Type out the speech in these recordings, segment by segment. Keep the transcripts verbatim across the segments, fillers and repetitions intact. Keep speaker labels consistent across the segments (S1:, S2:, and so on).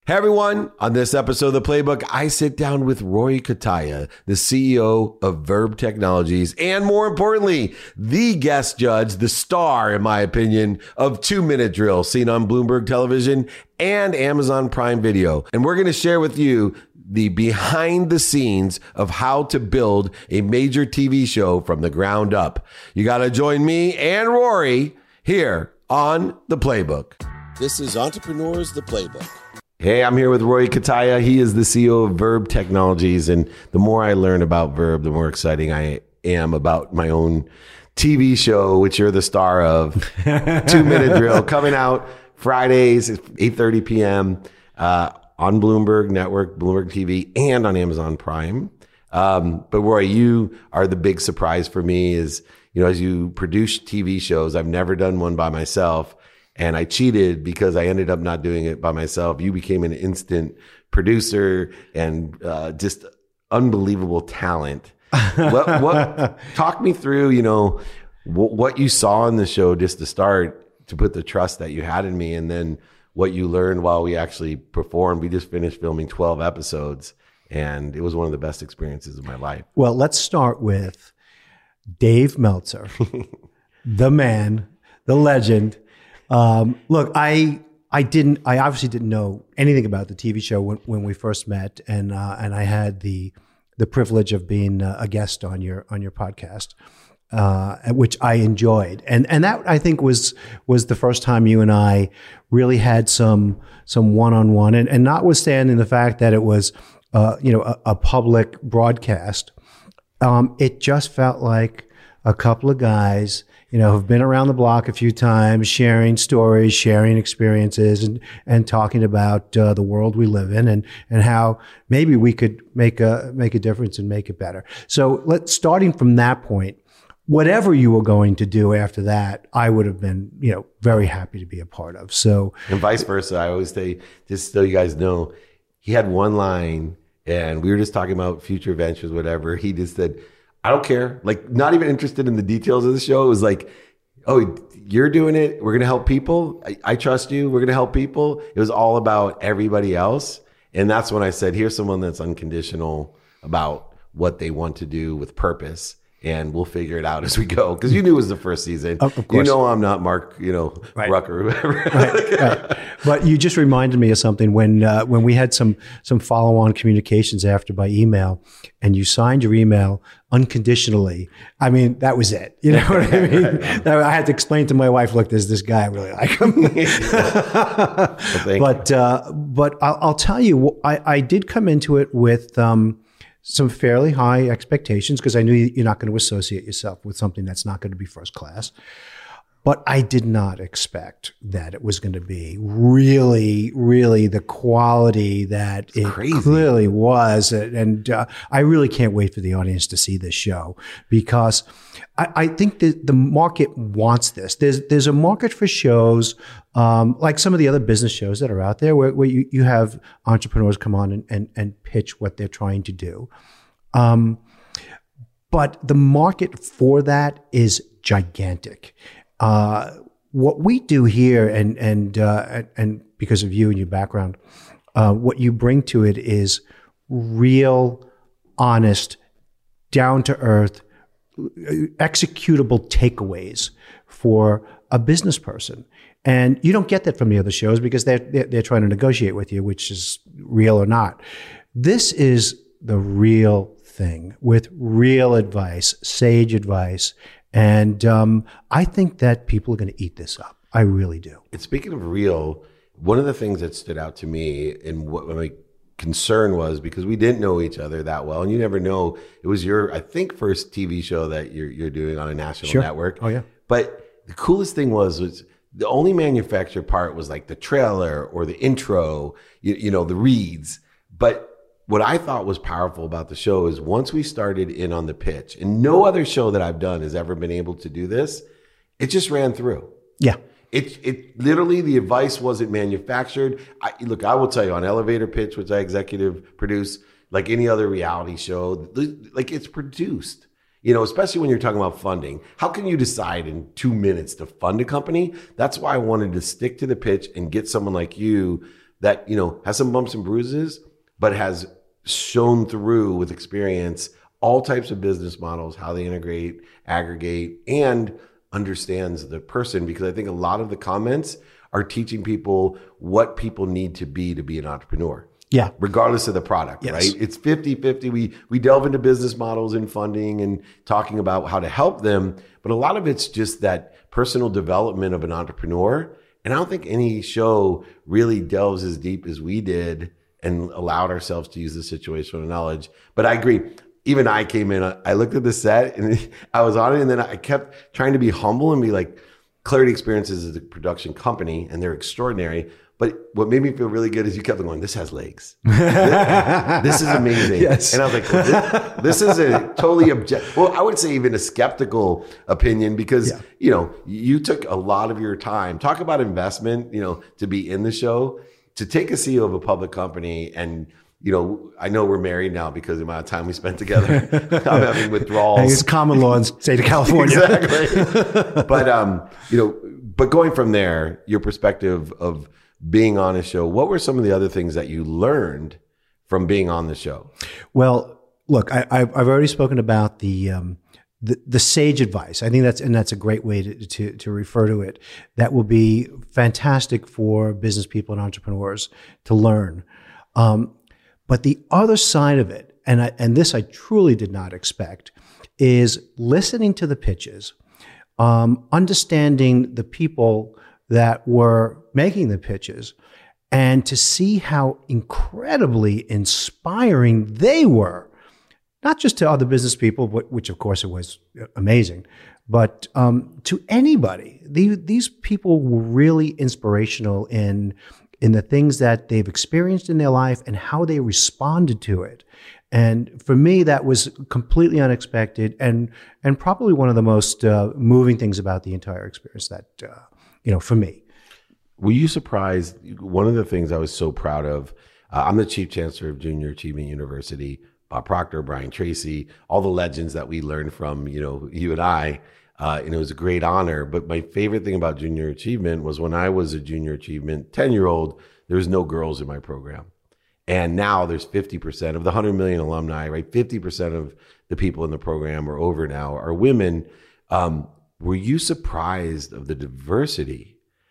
S1: Hey everyone, on this episode of The Playbook, I sit down with Rory Cutaia, the C E O of Verb Technologies, and more importantly, the guest judge, the star, in my opinion, of Two Minute Drill, seen on Bloomberg Television and Amazon Prime Video. And we're going to share with you the behind the scenes of how to build a major T V show from the ground up. You got to join me and Rory here on The Playbook. This is Entrepreneurs, The Playbook. Hey, I'm here with Rory Cutaia. He is the C E O of Verb Technologies. And the more I learn about Verb, the more exciting I am about my own T V show, which you're the star of, Two Minute Drill, coming out Fridays at eight thirty p.m. Uh, on Bloomberg Network, Bloomberg T V, and on Amazon Prime. Um, but Rory, you are the big surprise for me is, you know, as you produce T V shows, I've never done one by myself. And I cheated because I ended up not doing it by myself. You became an instant producer and uh, just unbelievable talent. what, what, talk me through, you know, w- what you saw in the show just to start to put the trust that you had in me, and then what you learned while we actually performed. We just finished filming twelve episodes, and it was one of the best experiences of my life.
S2: Well, let's start with Dave Meltzer, the man, the legend. Um, look, I I didn't I obviously didn't know anything about the T V show when, when we first met, and uh, and I had the the privilege of being a guest on your on your podcast, uh, which I enjoyed, and and that I think was was the first time you and I really had some some one on one, and and notwithstanding the fact that it was uh, you know a, a public broadcast, um, it just felt like a couple of guys, you know, who've been around the block a few times, sharing stories, sharing experiences, and and talking about uh, the world we live in, and and how maybe we could make a make a difference and make it better. So, let's starting from that point, whatever you were going to do after that, I would have been, you know, very happy to be a part of. So,
S1: and vice versa. I always say, just so you guys know, he had one line, and we were just talking about future ventures, whatever. He just said, I don't care. Like, not even interested in the details of the show. It was like, oh, you're doing it. We're going to help people. I, I trust you. We're going to help people. It was all about everybody else. And that's when I said, here's someone that's unconditional about what they want to do with purpose. And we'll figure it out as we go. Because you knew it was the first season.
S2: Of, of
S1: You
S2: course.
S1: know I'm not Mark, you know,
S2: right.
S1: Rucker or whatever.
S2: right, right. But you just reminded me of something when uh, when we had some some follow-on communications after by email, and you signed your email unconditionally. I mean, that was it. You know what I mean? right. I had to explain to my wife, look, there's this guy, I really like him. well, but uh, but I'll, I'll tell you, I, I did come into it with um, some fairly high expectations because I knew you're not going to associate yourself with something that's not going to be first class. But I did not expect that it was going to be really, really the quality that
S1: it's
S2: it
S1: crazy.
S2: Clearly was. And uh, I really can't wait for the audience to see this show because I, I think that the market wants this. There's there's a market for shows um, like some of the other business shows that are out there where, where you, you have entrepreneurs come on and, and, and pitch what they're trying to do. Um, but the market for that is gigantic. Uh, what we do here, and and uh, and because of you and your background, uh, what you bring to it is real, honest, down to earth, executable takeaways for a business person, and you don't get that from the other shows because they're they're, they're trying to negotiate with you, which is real or not. This is the real thing with real advice, sage advice. And um, I think that people are going to eat this up. I really do.
S1: And speaking of real, one of the things that stood out to me and what my concern was, because we didn't know each other that well, and you never know, it was your, I think, first T V show that you're you're doing on a national
S2: sure.
S1: network.
S2: Oh, yeah.
S1: But the coolest thing was, was the only manufactured part was like the trailer or the intro, you, you know, the reads. But what I thought was powerful about the show is once we started in on the pitch, and no other show that I've done has ever been able to do this, it just ran through.
S2: Yeah.
S1: It it literally, the advice wasn't manufactured. I, look, I will tell you on Elevator Pitch, which I executive produce, like any other reality show, like it's produced. You know, especially when you're talking about funding. How can you decide in two minutes to fund a company? That's why I wanted to stick to the pitch and get someone like you that, you know, has some bumps and bruises, but has shown through with experience all types of business models, how they integrate, aggregate, and understands the person. Because I think a lot of the comments are teaching people what people need to be to be an entrepreneur.
S2: Yeah.
S1: Regardless of the product,
S2: Yes.
S1: right? It's fifty-fifty. We we delve into business models and funding and talking about how to help them. But a lot of it's just that personal development of an entrepreneur. And I don't think any show really delves as deep as we did and allowed ourselves to use the situational knowledge. But I agree. Even I came in, I looked at the set and I was on it. And then I kept trying to be humble and be like, Clarity Experiences is a production company and they're extraordinary. But what made me feel really good is you kept going, this has legs. This, this is amazing.
S2: Yes.
S1: And I was like, well, this, this is a totally objective, well, I would say even a skeptical opinion because, yeah. you know, you took a lot of your time. Talk about investment, you know, to be in the show, to take a C E O of a public company. And, you know, I know we're married now because of the amount of time we spent together. I'm having withdrawals.
S2: It's common law in the state of California.
S1: Exactly. But, um, you know, but going from there, your perspective of being on a show, what were some of the other things that you learned from being on the show?
S2: Well, look, I, I've already spoken about the, um, the the sage advice. I think that's and that's a great way to, to to refer to it. That will be fantastic for business people and entrepreneurs to learn. Um, but the other side of it, and I, and this I truly did not expect, is listening to the pitches, um, understanding the people that were making the pitches, and to see how incredibly inspiring they were, not just to other business people, which of course it was amazing, but um, to anybody. These, these people were really inspirational in in the things that they've experienced in their life and how they responded to it. And for me, that was completely unexpected and and probably one of the most uh, moving things about the entire experience that, uh, you know, for me.
S1: Were you surprised? One of the things I was so proud of, uh, I'm the Chief Chancellor of Junior Achievement University, Bob Proctor, Brian Tracy, all the legends that we learned from, you know, you and I, uh, and it was a great honor. But my favorite thing about Junior Achievement was when I was a Junior Achievement ten-year-old, there was no girls in my program. And now there's fifty percent of the one hundred million alumni, right? fifty percent of the people in the program are over now are women. Um, were you surprised of the diversity?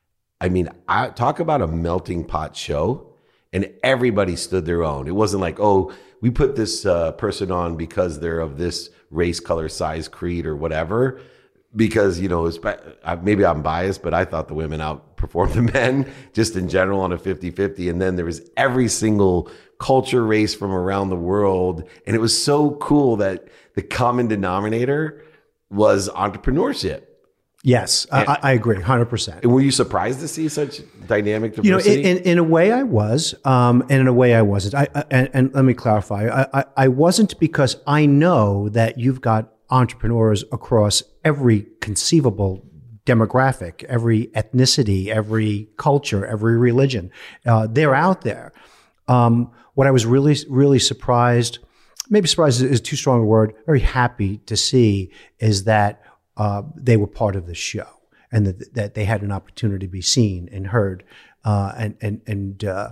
S1: I mean, I talk about a melting pot show, and everybody stood their own. It wasn't like, oh, we put this uh, person on because they're of this race, color, size, creed, or whatever. Because, you know, it's, maybe I'm biased, but I thought the women outperformed the men just in general on a fifty-fifty. And then there was every single culture, race from around the world. And it was so cool that the common denominator was entrepreneurship.
S2: Yes,
S1: and,
S2: I, I agree, one hundred percent.
S1: And were you surprised to see such dynamic diversity?
S2: You know, in, in, in a way I was, um, and in a way I wasn't. I, I, and, and let me clarify. I, I, I wasn't because I know that you've got entrepreneurs across every conceivable demographic, every ethnicity, every culture, every religion. Uh, they're out there. Um, what I was really, really surprised, maybe surprised is too strong a word, very happy to see is that Uh, they were part of the show, and that, that they had an opportunity to be seen and heard, uh, and and and uh,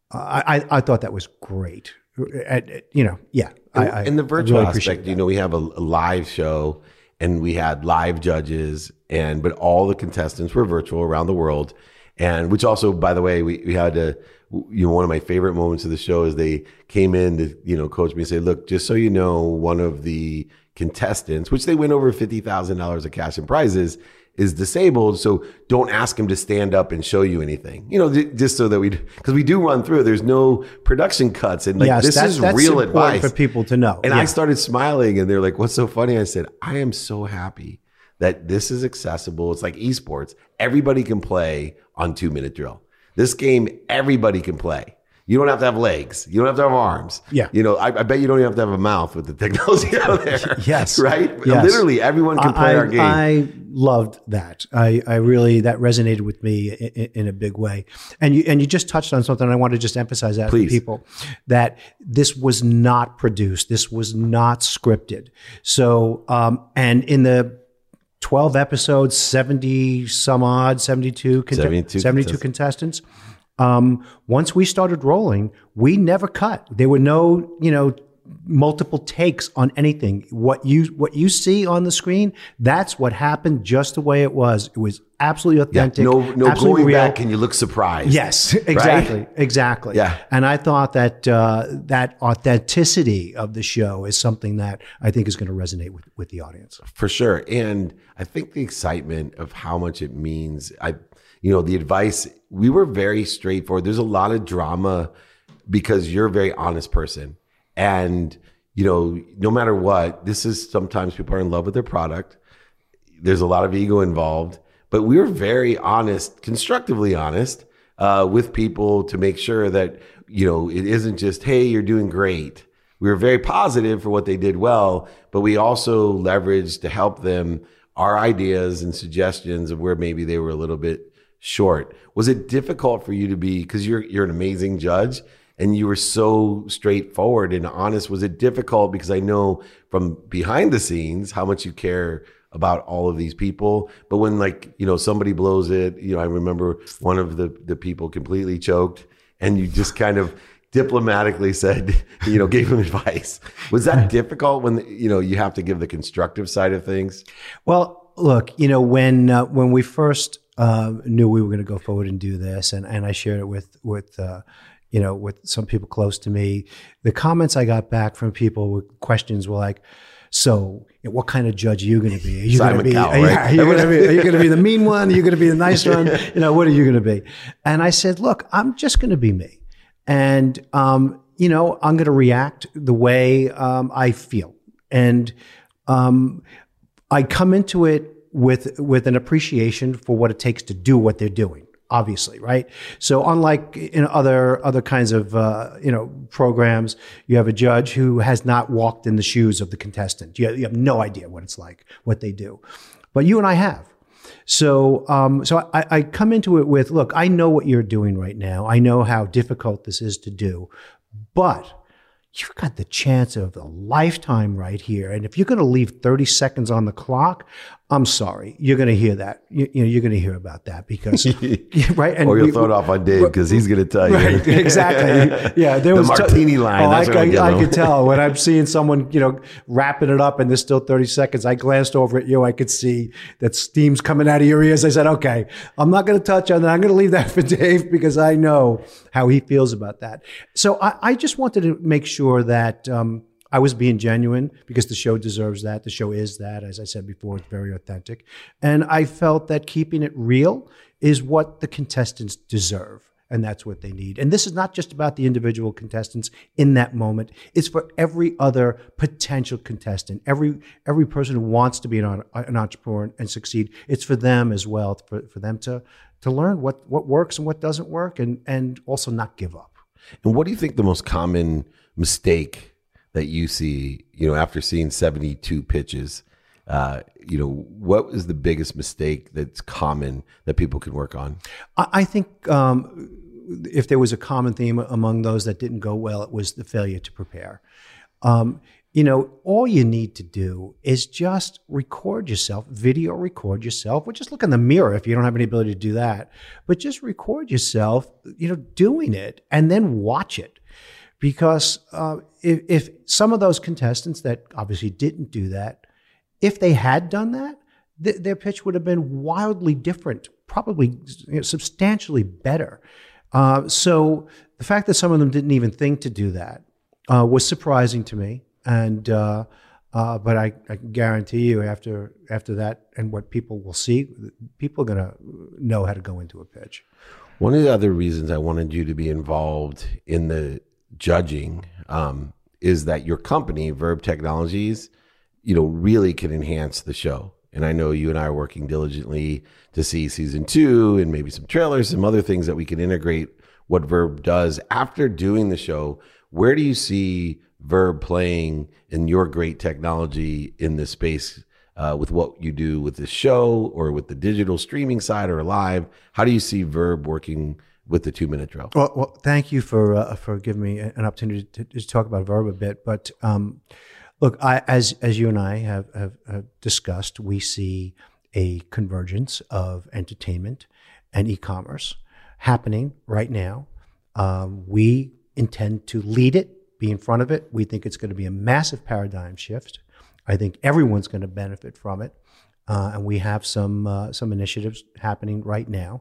S2: I I thought that was great. Uh, you know, yeah.
S1: And,
S2: I,
S1: and the virtual
S2: really
S1: aspect, you know, we have a, a live show, and we had live judges, and but all the contestants were virtual around the world, and which also, by the way, we we had to. You know, one of my favorite moments of the show is they came in to, you know, coach me and say, look, just so you know, one of the contestants, which they win over fifty thousand dollars of cash and prizes, is disabled. So don't ask him to stand up and show you anything, you know, just so that we, because we do run through, there's no production cuts. And like,
S2: yes,
S1: this
S2: that's,
S1: is
S2: that's
S1: real
S2: important
S1: advice
S2: for people to know.
S1: And
S2: yeah.
S1: I started smiling and they're like, what's so funny? I said, I am so happy that this is accessible. It's like esports. Everybody can play on two minute drill. This game, everybody can play. You don't have to have legs. You don't have to have arms.
S2: Yeah.
S1: You know, I, I bet you don't even have to have a mouth with the technology out there.
S2: Yes.
S1: Right?
S2: Yes.
S1: Literally, everyone can play
S2: I,
S1: our game.
S2: I loved that. I, I really, that resonated with me in, in a big way. And you, and you just touched on something. I want to just emphasize that
S1: Please.
S2: to people, that this was not produced. This was not scripted. So, um, and in the twelve episodes, seventy some odd, seventy-two, cont-
S1: seventy-two,
S2: seventy-two contestants. Um, once we started rolling, we never cut. There were no, you know, multiple takes on anything. What you what you see on the screen, that's what happened, just the way it was. It was absolutely authentic.
S1: Yeah, no, no
S2: absolutely
S1: going
S2: real.
S1: back and you look surprised.
S2: Yes, exactly,
S1: right?
S2: exactly.
S1: Yeah.
S2: And I thought that uh, that authenticity of the show is something that I think is going to resonate with, with the audience.
S1: For sure. And I think the excitement of how much it means, I, you know, the advice, we were very straightforward. There's a lot of drama because you're a very honest person. And, you know, no matter what, this is sometimes people are in love with their product. There's a lot of ego involved, but we were very honest, constructively honest uh, with people to make sure that, you know, it isn't just, hey, you're doing great. We were very positive for what they did well, but we also leveraged to help them our ideas and suggestions of where maybe they were a little bit short. Was it difficult for you to be, because you're you're an amazing judge, and you were so straightforward and honest? Was it difficult? Because I know from behind the scenes how much you care about all of these people. But when, like, you know, somebody blows it, you know, I remember one of the, the people completely choked and you just kind of diplomatically said, you know, gave him advice. Was that difficult when, you know, you have to give the constructive side of things?
S2: Well, look, you know, when uh, when we first uh, knew we were going to go forward and do this, and, and I shared it with, with uh, you know, with some people close to me, the comments I got back from people with questions were like, so what kind of judge are you going to be? Are you going to be,
S1: Cowell,
S2: are,
S1: right?
S2: are you going to be, are you going to be the mean one? Are you going to be the nice one? You know, what are you going to be? And I said, look, I'm just going to be me. And, um, you know, I'm going to react the way um, I feel. And um, I come into it with with an appreciation for what it takes to do what they're doing. Obviously, right? So unlike in other other kinds of uh, you know programs, you have a judge who has not walked in the shoes of the contestant. You have, you have no idea what it's like, what they do, but you and I have. So um, so I, I come into it with, look, I know what you're doing right now. I know how difficult this is to do, but you've got the chance of a lifetime right here. And if you're going to leave thirty seconds on the clock, I'm sorry, you're going to hear that. You, you know, you're going to hear about that because, right? And
S1: or you'll
S2: we,
S1: throw it off on Dave because he's going to tell you.
S2: Right, exactly. Yeah, there
S1: the
S2: was
S1: martini
S2: t-
S1: line.
S2: Oh,
S1: that's
S2: I,
S1: what I,
S2: I,
S1: I
S2: I could tell when I'm seeing someone, you know, wrapping it up and there's still thirty seconds. I glanced over at you. I could see that steam's coming out of your ears. I said, okay, I'm not going to touch on that. I'm going to leave that for Dave because I know how he feels about that. So I, I just wanted to make sure that um, I was being genuine because the show deserves that. The show is that. As I said before, it's very authentic. And I felt that keeping it real is what the contestants deserve. And that's what they need. And this is not just about the individual contestants in that moment. It's for every other potential contestant, every every person who wants to be an, an entrepreneur and succeed. It's for them as well, for, for them to to learn what, what works and what doesn't work, and, and also not give up.
S1: And what do you think the most common mistake that you see, you know, after seeing seventy-two pitches, uh, you know, what is the biggest mistake that's common that people can work on?
S2: I, I think um, if there was a common theme among those that didn't go well, it was the failure to prepare. Um, you know, all you need to do is just record yourself, video record yourself, or just look in the mirror if you don't have any ability to do that. But just record yourself, you know, doing it and then watch it. Because uh, if, if some of those contestants that obviously didn't do that, if they had done that, th- their pitch would have been wildly different, probably you know, substantially better. Uh, so the fact that some of them didn't even think to do that uh, was surprising to me. And uh, uh, but I, I can guarantee you, after after that, and what people will see, people are going to know how to go into a pitch.
S1: One of the other reasons I wanted you to be involved in the judging um, is that your company, Verb Technologies, you know, really can enhance the show. And I know you and I are working diligently to see season two and maybe some trailers, some other things that we can integrate what Verb does. After doing the show, where do you see Verb playing in your great technology in this space uh, with what you do with the show or with the digital streaming side or live? How do you see Verb working with the two minute drill?
S2: Well, well thank you for uh, for giving me an opportunity to, to talk about Verb a bit. But um, look, I, as as you and I have, have, have discussed, we see a convergence of entertainment and e-commerce happening right now. Um, we intend to lead it, be in front of it. We think it's going to be a massive paradigm shift. I think everyone's going to benefit from it. Uh, and we have some uh, some initiatives happening right now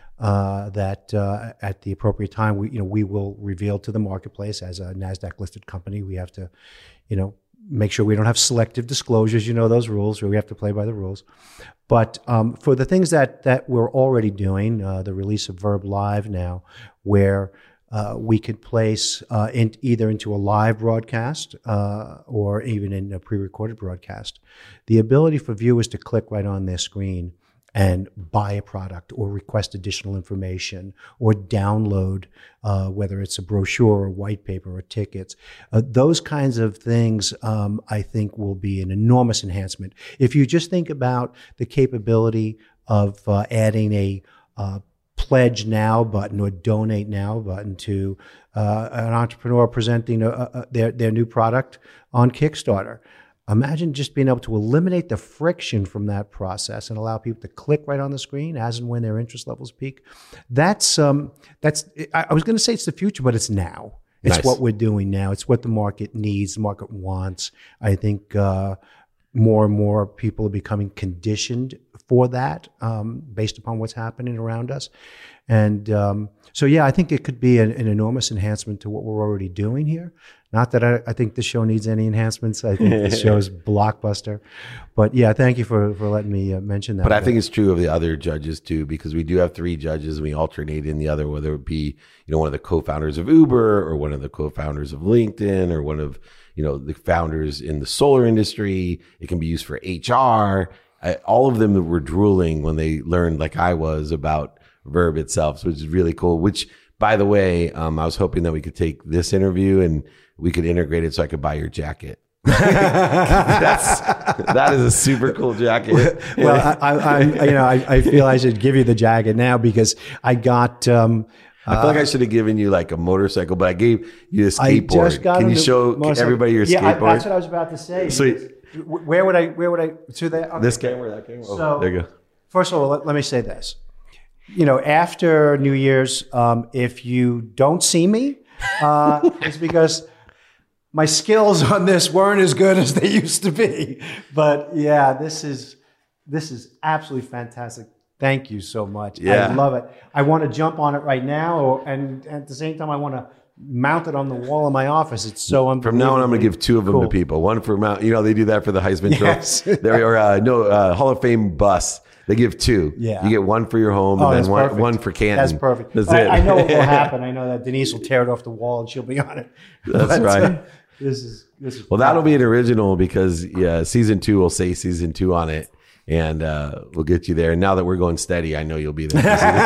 S2: uh, that uh, at the appropriate time, we you know we will reveal to the marketplace. As a NASDAQ listed company, we have to, you know, make sure we don't have selective disclosures. You know those rules, where we have to play by the rules. But um, for the things that that we're already doing, uh, the release of Verb Live now, where Uh, we could place uh, in, either into a live broadcast uh, or even in a pre-recorded broadcast, the ability for viewers to click right on their screen and buy a product or request additional information or download, uh, whether it's a brochure or white paper or tickets. Uh, those kinds of things, um, I think, will be an enormous enhancement. If you just think about the capability of uh, adding a uh, pledge now button or donate now button to uh, an entrepreneur presenting a, a, their, their new product on Kickstarter. Imagine just being able to eliminate the friction from that process and allow people to click right on the screen as and when their interest levels peak. That's, um, that's. I, I was going to say it's the future, but it's now. It's nice. What we're doing now. It's what the market needs, the market wants. I think uh, more and more people are becoming conditioned for that um, based upon what's happening around us. And um, so, yeah, I think it could be an, an enormous enhancement to what we're already doing here. Not that I, I think the show needs any enhancements. I think the show's blockbuster. But, yeah, thank you for, for letting me uh, mention that.
S1: But I think it's true of the other judges, too, because we do have three judges. And we alternate in the other, whether it be, you know, one of the co-founders of Uber or one of the co-founders of LinkedIn or one of, you know, the founders in the solar industry. It can be used for H R. I, all of them were drooling when they learned, like I was, about Verb itself, which is really cool. Which, by the way, um, I was hoping that we could take this interview and we could integrate it so I could buy your jacket. That's that is a super cool jacket.
S2: Well, I, I, I you know I, I feel I should give you the jacket now because I got. Um,
S1: I feel like I should have given you like a motorcycle, but I gave you a skateboard.
S2: I just got
S1: Can you show everybody your
S2: yeah,
S1: skateboard?
S2: I, that's what I was about to say.
S1: Sweet.
S2: Where would I? Where would I? To that. Okay.
S1: This camera, that camera. Oh,
S2: so,
S1: there you go.
S2: First of all, let, let me say this. You know, after New Year's, um, if you don't see me, uh, it's because my skills on this weren't as good as they used to be. But yeah, this is this is absolutely fantastic. Thank you so much.
S1: Yeah.
S2: I love it. I want to jump on it right now, or, and, and at the same time, I want to mount it on the wall of my office. It's so unbelievable.
S1: From now on, I'm going to give two of them cool. to people. One for Mount. You know, they do that for the Heisman
S2: yes.
S1: Trophy. There are uh, no uh, Hall of Fame bus. They give two.
S2: Yeah.
S1: You get one for your home
S2: oh,
S1: and then one,
S2: perfect.
S1: one for Canton.
S2: That's perfect.
S1: That's
S2: I,
S1: it.
S2: I know what will happen. I know that Denise will tear it off the wall and she'll be on it.
S1: That's
S2: but,
S1: right.
S2: Uh, this is this is
S1: well, that'll be an original because yeah, season two will say season two on it, and uh, we'll get you there. And now that we're going steady, I know you'll be there.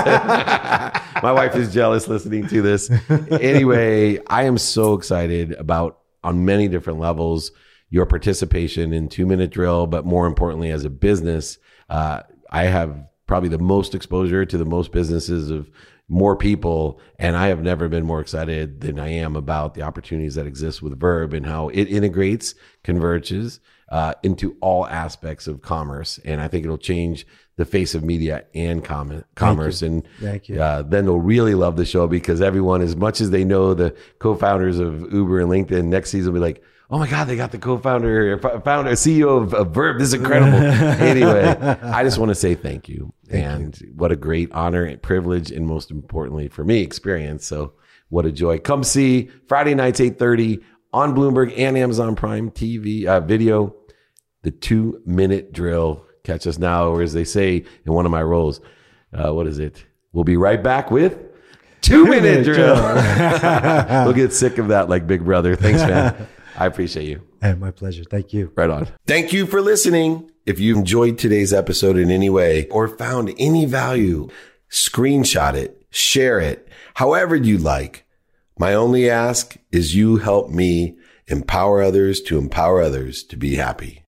S1: My wife is jealous listening to this. Anyway, I am so excited about on many different levels your participation in Two Minute Drill, but more importantly, as a business, uh, I have probably the most exposure to the most businesses of more people. And I have never been more excited than I am about the opportunities that exist with Verb and how it integrates, converges uh, into all aspects of commerce. And I think it'll change the face of media and com- commerce.
S2: Thank
S1: and
S2: Thank you.
S1: Uh, then they'll really love the show because everyone, as much as they know the co-founders of Uber and LinkedIn, next season will be like, oh my God, they got the co-founder, founder, C E O of, of Verb. This is incredible. Anyway, I just want to say thank you.
S2: Thank
S1: and
S2: you.
S1: What a great honor and privilege, and most importantly for me, experience. So what a joy. Come see Friday nights, eight thirty on Bloomberg and Amazon Prime T V uh, video, the Two Minute Drill. Catch us now, or as they say in one of my roles, uh, what is it? We'll be right back with Two Minute Drill. We'll get sick of that like Big Brother. Thanks, man. I appreciate you.
S2: And my pleasure. Thank you.
S1: Right on. Thank you for listening. If you enjoyed today's episode in any way or found any value, screenshot it, share it, however you like. My only ask is you help me empower others to empower others to be happy.